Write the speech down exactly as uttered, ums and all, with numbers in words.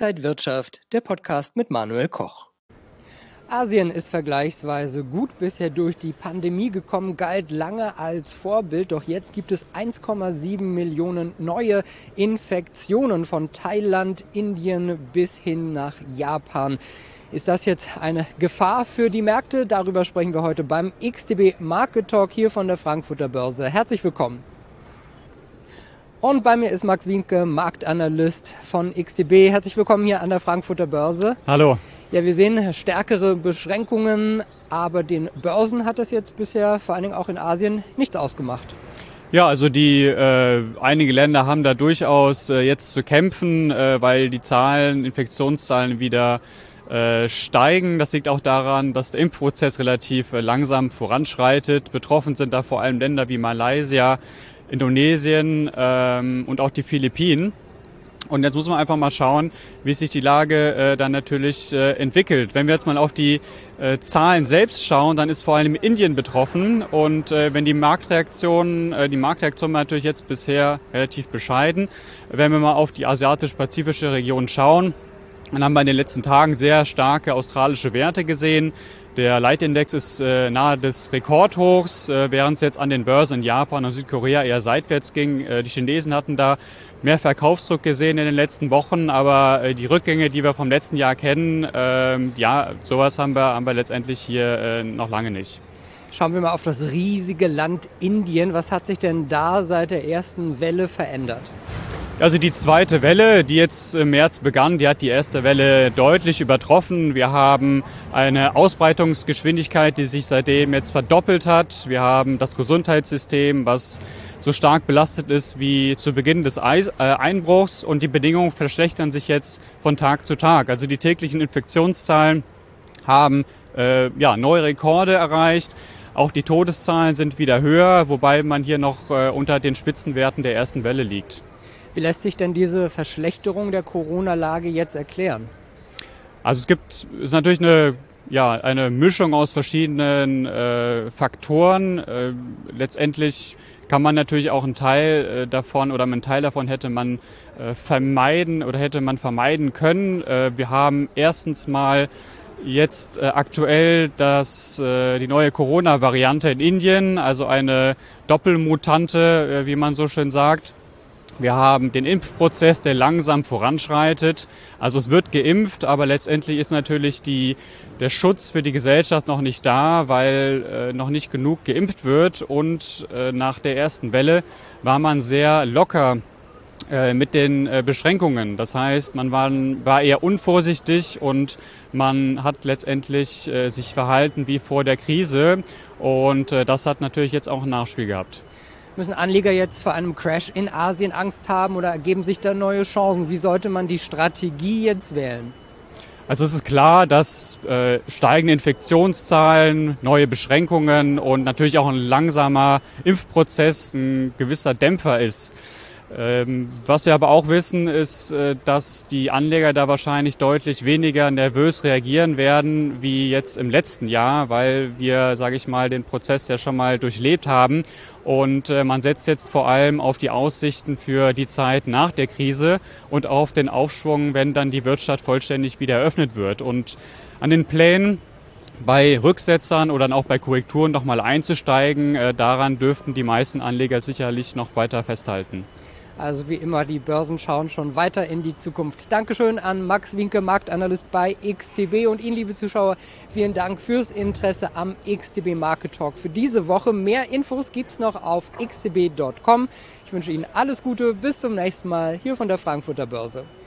Inside Wirtschaft, der Podcast mit Manuel Koch. Asien ist vergleichsweise gut bisher durch die Pandemie gekommen, galt lange als Vorbild. Doch jetzt gibt es eins Komma sieben Millionen neue Infektionen von Thailand, Indien bis hin nach Japan. Ist das jetzt eine Gefahr für die Märkte? Darüber sprechen wir heute beim X T B Market Talk hier von der Frankfurter Börse. Herzlich willkommen. Und bei mir ist Max Wienke, Marktanalyst von X T B. Herzlich willkommen hier an der Frankfurter Börse. Hallo. Ja, wir sehen stärkere Beschränkungen, aber den Börsen hat das jetzt bisher, vor allen Dingen auch in Asien, nichts ausgemacht. Ja, also die äh, einige Länder haben da durchaus äh, jetzt zu kämpfen, äh, weil die Zahlen, Infektionszahlen wieder äh, steigen. Das liegt auch daran, dass der Impfprozess relativ äh, langsam voranschreitet. Betroffen sind da vor allem Länder wie Malaysia, Indonesien ähm, und auch die Philippinen. Und jetzt muss man einfach mal schauen, wie sich die Lage äh, dann natürlich äh, entwickelt. Wenn wir jetzt mal auf die äh, Zahlen selbst schauen, dann ist vor allem Indien betroffen. Und äh, wenn die Marktreaktion, äh, die Marktreaktion war natürlich jetzt bisher relativ bescheiden. Wenn wir mal auf die asiatisch-pazifische Region schauen, dann haben wir in den letzten Tagen sehr starke australische Werte gesehen. Der Leitindex ist äh, nahe des Rekordhochs, äh, während es jetzt an den Börsen in Japan und Südkorea eher seitwärts ging. Äh, die Chinesen hatten da mehr Verkaufsdruck gesehen in den letzten Wochen, aber äh, die Rückgänge, die wir vom letzten Jahr kennen, äh, ja, sowas haben wir, haben wir letztendlich hier äh, noch lange nicht. Schauen wir mal auf das riesige Land Indien. Was hat sich denn da seit der ersten Welle verändert? Also die zweite Welle, die jetzt im März begann, die hat die erste Welle deutlich übertroffen. Wir haben eine Ausbreitungsgeschwindigkeit, die sich seitdem jetzt verdoppelt hat. Wir haben das Gesundheitssystem, was so stark belastet ist wie zu Beginn des Einbruchs, und die Bedingungen verschlechtern sich jetzt von Tag zu Tag. Also die täglichen Infektionszahlen haben äh, ja, neue Rekorde erreicht. Auch die Todeszahlen sind wieder höher, wobei man hier noch äh, unter den Spitzenwerten der ersten Welle liegt. Wie lässt sich denn diese Verschlechterung der Corona-Lage jetzt erklären? Also es gibt, es ist natürlich eine, ja, eine Mischung aus verschiedenen äh, Faktoren. Äh, letztendlich kann man natürlich auch einen Teil äh, davon oder einen Teil davon hätte man äh, vermeiden oder hätte man vermeiden können. Äh, wir haben erstens mal jetzt äh, aktuell das, äh, die neue Corona-Variante in Indien, also eine Doppelmutante, äh, wie man so schön sagt. Wir haben den Impfprozess, der langsam voranschreitet. Also es wird geimpft, aber letztendlich ist natürlich die, der Schutz für die Gesellschaft noch nicht da, weil äh, noch nicht genug geimpft wird. Und äh, nach der ersten Welle war man sehr locker äh, mit den äh, Beschränkungen. Das heißt, man war, war eher unvorsichtig und man hat letztendlich äh, sich verhalten wie vor der Krise. Und äh, das hat natürlich jetzt auch ein Nachspiel gehabt. Müssen Anleger jetzt vor einem Crash in Asien Angst haben oder ergeben sich da neue Chancen? Wie sollte man die Strategie jetzt wählen? Also es ist klar, dass äh, steigende Infektionszahlen, neue Beschränkungen und natürlich auch ein langsamer Impfprozess ein gewisser Dämpfer ist. Ähm, was wir aber auch wissen, ist, äh, dass die Anleger da wahrscheinlich deutlich weniger nervös reagieren werden wie jetzt im letzten Jahr, weil wir, sage ich mal, den Prozess ja schon mal durchlebt haben. Und äh, man setzt jetzt vor allem auf die Aussichten für die Zeit nach der Krise und auf den Aufschwung, wenn dann die Wirtschaft vollständig wieder eröffnet wird. Und an den Plänen bei Rücksetzern oder dann auch bei Korrekturen nochmal einzusteigen, äh, daran dürften die meisten Anleger sicherlich noch weiter festhalten. Also wie immer, die Börsen schauen schon weiter in die Zukunft. Dankeschön an Max Wienke, Marktanalyst bei X T B. Und Ihnen, liebe Zuschauer, vielen Dank fürs Interesse am X T B Market Talk für diese Woche. Mehr Infos gibt's noch auf x t b punkt com. Ich wünsche Ihnen alles Gute, bis zum nächsten Mal hier von der Frankfurter Börse.